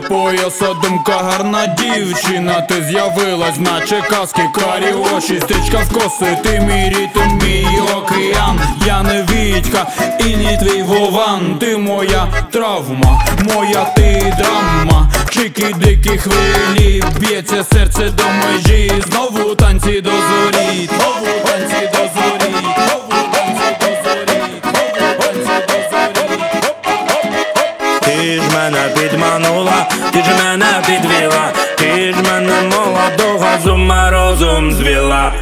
пояса, думка гарна дівчина. Ти з'явилась, наче казки, карі очі, стрічка в коси. Ти мій ритм, мій океан. Я не Вітька і не твій Вован. Ти моя травма, моя ти драма. Чики-дики хвилі, б'ється серце до межі. Знову танці до зорі, знову танці до зорі, знову танці до зорі, знову танці до зорі. Ти ж мене підманула, ти ж мене підвела, ти ж мене молодого з ума розум звела.